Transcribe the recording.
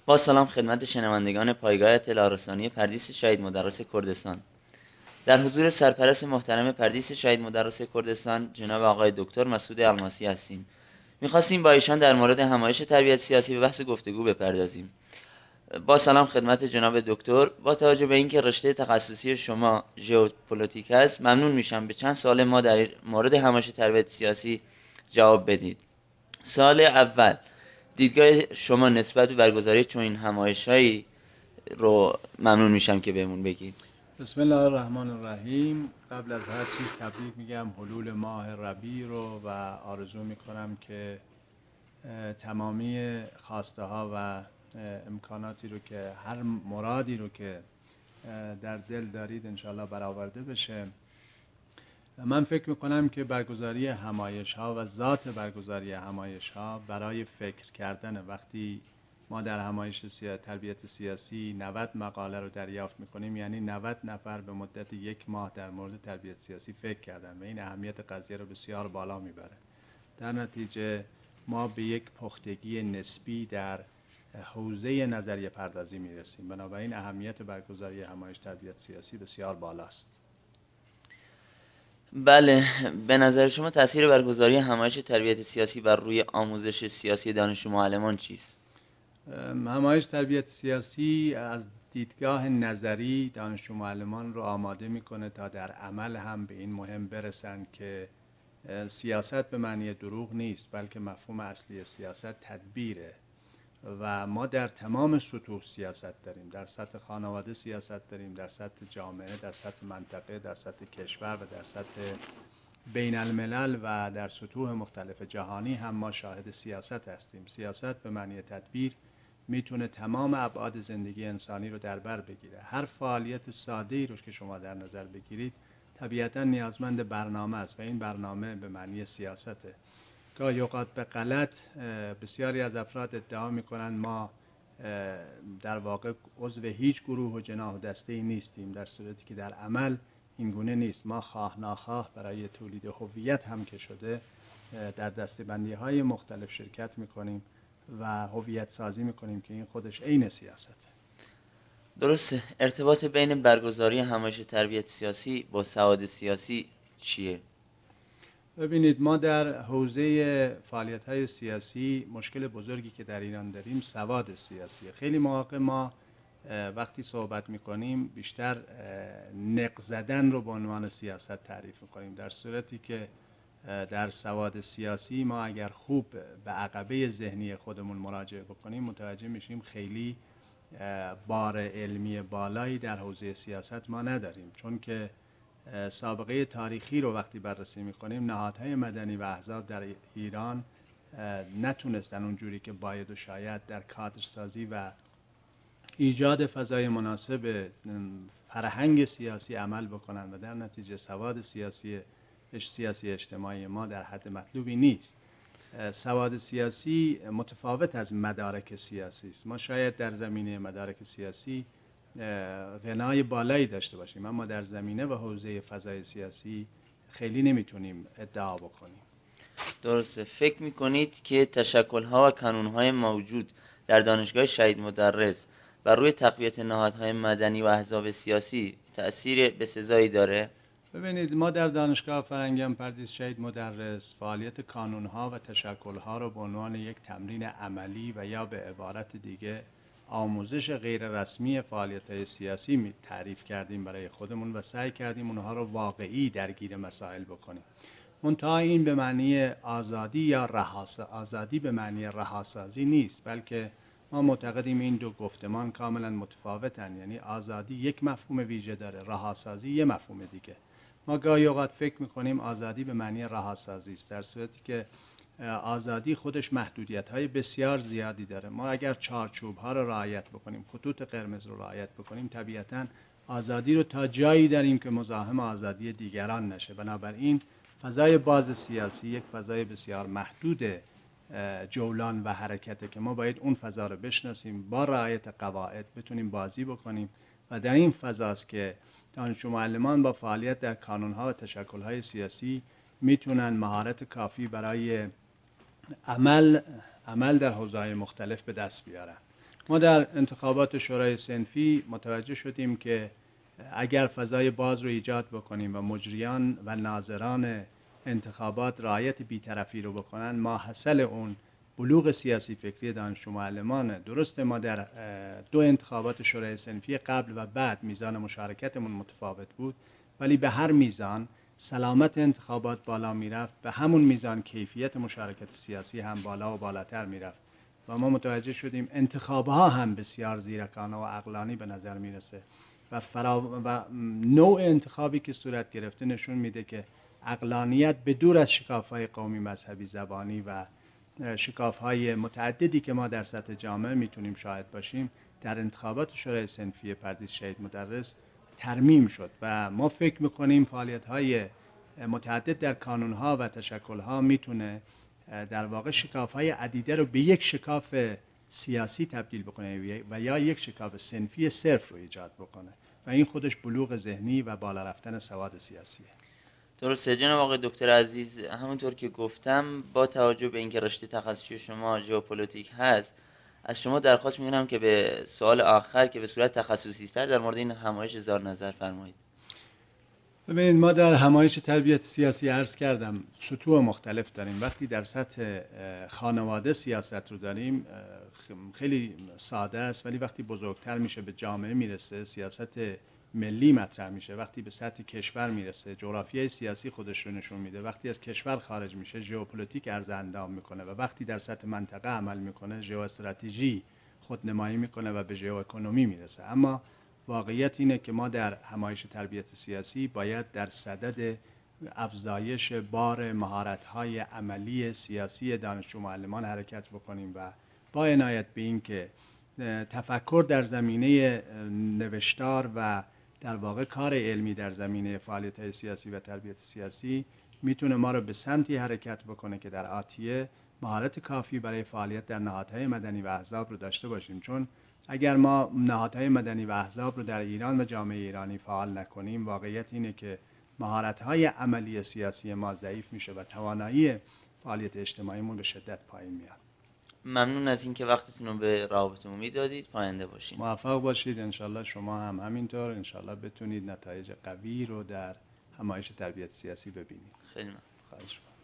با سلام خدمت شنوندگان پایگاه اطلاع رسانی پردیس شهید مدرس کردستان. در حضور سرپرست محترم پردیس شهید مدرس کردستان جناب آقای دکتر مسعود الماسی هستیم. می‌خواستیم با ایشان در مورد همایش تربیت سیاسی به بحث گفتگو بپردازیم. با سلام خدمت جناب دکتر، با توجه به اینکه رشته تخصصی شما ژئوپلیتیک است، ممنون میشم به چند سوال ما در مورد همایش تربیت سیاسی جواب بدید. سوال اول، دیدگاه شما نسبت به برگزاری چنین همایش‌هایی رو ممنون میشم که بهمون بگید. بسم الله الرحمن الرحیم. قبل از هر چیز تبریک میگم حلول ماه ربیع رو و آرزو میکنم که تمامی خواسته ها و امکاناتی رو که هر مرادی رو که در دل دارید انشاءالله برآورده بشه. من فکر میکنم که برگزاری همایش ها و ذات برگزاری همایش ها برای فکر کردن، وقتی ما در همایش تربیت سیاسی 90 مقاله رو دریافت میکنیم، یعنی 90 نفر به مدت یک ماه در مورد تربیت سیاسی فکر کردن و این اهمیت قضیه رو بسیار بالا میبره. در نتیجه ما به یک پختگی نسبی در حوزه نظریه پردازی میرسیم. بنابراین اهمیت برگزاری همایش تربیت سیاسی بسیار بالاست. بله، به نظر شما تاثیر برگزاری همایش تربیت سیاسی بر روی آموزش سیاسی دانش معلمان چیست؟ همایش تربیت سیاسی از دیدگاه نظری دانشجو معلمان رو آماده میکنه تا در عمل هم به این مهم برسن که سیاست به معنی دروغ نیست، بلکه مفهوم اصلی سیاست تدبیره و ما در تمام سطوح سیاست داریم. در سطح خانواده سیاست داریم، در سطح جامعه، در سطح منطقه، در سطح کشور و در سطح بین الملل و در سطوح مختلف جهانی هم ما شاهد سیاست هستیم. سیاست به معنی تدبیر میتونه تمام ابعاد زندگی انسانی رو در بر بگیره. هر فعالیت ساده‌ای رو که شما در نظر بگیرید طبیعتاً نیازمند برنامه است و این برنامه به معنی سیاسته. گاهی اوقات به غلط بسیاری از افراد ادعا میکنن ما در واقع عضو هیچ گروه و جناح و دسته‌ای نیستیم، در صورتی که در عمل این گونه نیست. ما خواه ناخواه برای تولید هویت هم که شده در دسته‌بندی‌های مختلف شرکت میکنیم و هویت سازی میکنیم که این خودش عین سیاسته. درسته. ارتباط بین برگزاری همایش تربیت سیاسی با سواد سیاسی چیه؟ ببینید، ما در حوزه فعالیت‌های سیاسی مشکل بزرگی که در ایران داریم سواد سیاسیه. خیلی مواقع ما وقتی صحبت میکنیم بیشتر نق زدن رو به عنوان سیاست تعریف میکنیم، در صورتی که در سواد سیاسی ما اگر خوب به عقبه ذهنی خودمون مراجعه بکنیم متوجه میشیم خیلی بار علمی بالایی در حوزه سیاست ما نداریم، چون که سابقه تاریخی رو وقتی بررسی میکنیم نهادهای مدنی و احزاب در ایران نتونستن اونجوری که باید و شاید در کادرسازی و ایجاد فضای مناسب فرهنگ سیاسی عمل بکنن و در نتیجه سواد سیاسی اجتماعی ما در حد مطلوبی نیست. سواد سیاسی متفاوت از مدارک سیاسی است. ما شاید در زمینه مدارک سیاسی غنای بالایی داشته باشیم، اما در زمینه و حوزه فضای سیاسی خیلی نمیتونیم ادعا بکنیم. درسته. فکر میکنید که تشکل‌ها و کانون‌های موجود در دانشگاه شهید مدرس بر روی تقویت نهادهای مدنی و احزاب سیاسی تأثیر بسزایی داره؟ ببینید، ما در دانشگاه فرنگیان پردیس شهید مدرس فعالیت کانون‌ها و تشکل‌ها رو به عنوان یک تمرین عملی و یا به عبارت دیگه آموزش غیر رسمی فعالیت‌های سیاسی تعریف کردیم برای خودمون و سعی کردیم اونها رو واقعی درگیر مسائل بکنیم. منتها این به معنی آزادی یا آزادی به معنی رهاسازی نیست، بلکه ما معتقدیم این دو گفتمان کاملا متفاوتن. یعنی آزادی یک مفهوم ویژه داره، رهاسازی یک مفهوم دیگه. ما گاهی اوقات فکر میکنیم آزادی به معنی رهاسازی است، در صورتی که آزادی خودش محدودیت‌های بسیار زیادی داره. ما اگر چارچوب‌ها رو رعایت بکنیم، خطوط قرمز رو رعایت بکنیم، طبیعتاً آزادی رو تا جایی داریم که مزاحم آزادی دیگران نشه. بنابراین فضای باز سیاسی یک فضای بسیار محدود جولان و حرکته که ما باید اون فضا رو بشناسیم، با رعایت قواعد بتونیم بازی بکنیم و در این فضاست که دانشجو معلمان با فعالیت در کانون‌ها و تشکل‌های سیاسی میتونن مهارت کافی برای عمل در حوزه‌های مختلف به دست بیارن. ما در انتخابات شورای صنفی متوجه شدیم که اگر فضای باز رو ایجاد بکنیم و مجریان و ناظران انتخابات رعایت بی‌طرفی رو بکنن، ماحصل اون بلوغ سیاسی فکری دانشجو معلمانه. درسته ما در دو انتخابات شورای صنفی قبل و بعد میزان مشارکتمون متفاوت بود، ولی به هر میزان سلامت انتخابات بالا میرفت، به همون میزان کیفیت مشارکت سیاسی هم بالا و بالاتر میرفت و ما متوجه شدیم انتخابها هم بسیار زیرکانه و عقلانی به نظر میرسه و نوع انتخابی که صورت گرفته نشون میده که عقلانیت به دور از شکاف‌های قومی، مذهبی، زبانی و شکاف‌های متعددی که ما در سطح جامعه میتونیم شاهد باشیم، در انتخابات شورای صنفی پردیس شهید مدرس ترمیم شد و ما فکر میکنیم فعالیت‌های متعدد در کانون‌ها و تشکل‌ها میتونه در واقع شکاف‌های عدیده رو به یک شکاف سیاسی تبدیل بکنه و یا یک شکاف صنفی صرف رو ایجاد بکنه و این خودش بلوغ ذهنی و بالا رفتن سواد سیاسیه. درسته جناب آقای دکتر عزیز، همونطور که گفتم با توجه به اینکه رشته تخصصی شما ژئوپلیتیک هست، از شما درخواست می‌کنم که به سوال آخر که به صورت تخصصی تر در مورد این همایش اظهار نظر فرمایید. ببینید، ما در همایش تربیت سیاسی عرض کردم سطوح مختلف داریم. وقتی در سطح خانواده سیاست رو داریم خیلی ساده است، ولی وقتی بزرگتر میشه به جامعه میرسه سیاست ملی مطرح میشه. وقتی به سطح کشور میرسه جغرافیای سیاسی خودش رو نشون میده. وقتی از کشور خارج میشه ژئوپلیتیک عرض اندام میکنه و وقتی در سطح منطقه عمل میکنه ژئواستراتژی خودنمایی میکنه و به ژئواکونومی میرسه. اما واقعیت اینه که ما در همایش تربیت سیاسی باید در صدد افزایش بار مهارت‌های عملی سیاسی دانشجو معلمان حرکت بکنیم و با عنایت به این که تفکر در زمینه نوشتار و در واقع کار علمی در زمینه فعالیت‌های سیاسی و تربیت سیاسی میتونه ما رو به سمتی حرکت بکنه که در آتیه مهارت کافی برای فعالیت در نهادهای مدنی و احزاب رو داشته باشیم. چون اگر ما نهادهای مدنی و احزاب رو در ایران و جامعه ایرانی فعال نکنیم، واقعیت اینه که مهارت‌های عملی سیاسی ما ضعیف میشه و توانایی فعالیت اجتماعیمون به شدت پایین میاد. ممنون از اینکه وقتتون رو به روابط عمومی دادید. پاینده باشین. موفق باشید. انشالله شما هم همینطور. انشالله بتونید نتایج قوی رو در همایش تربیت سیاسی ببینید. خیلی ممنون. خواهش می‌کنم.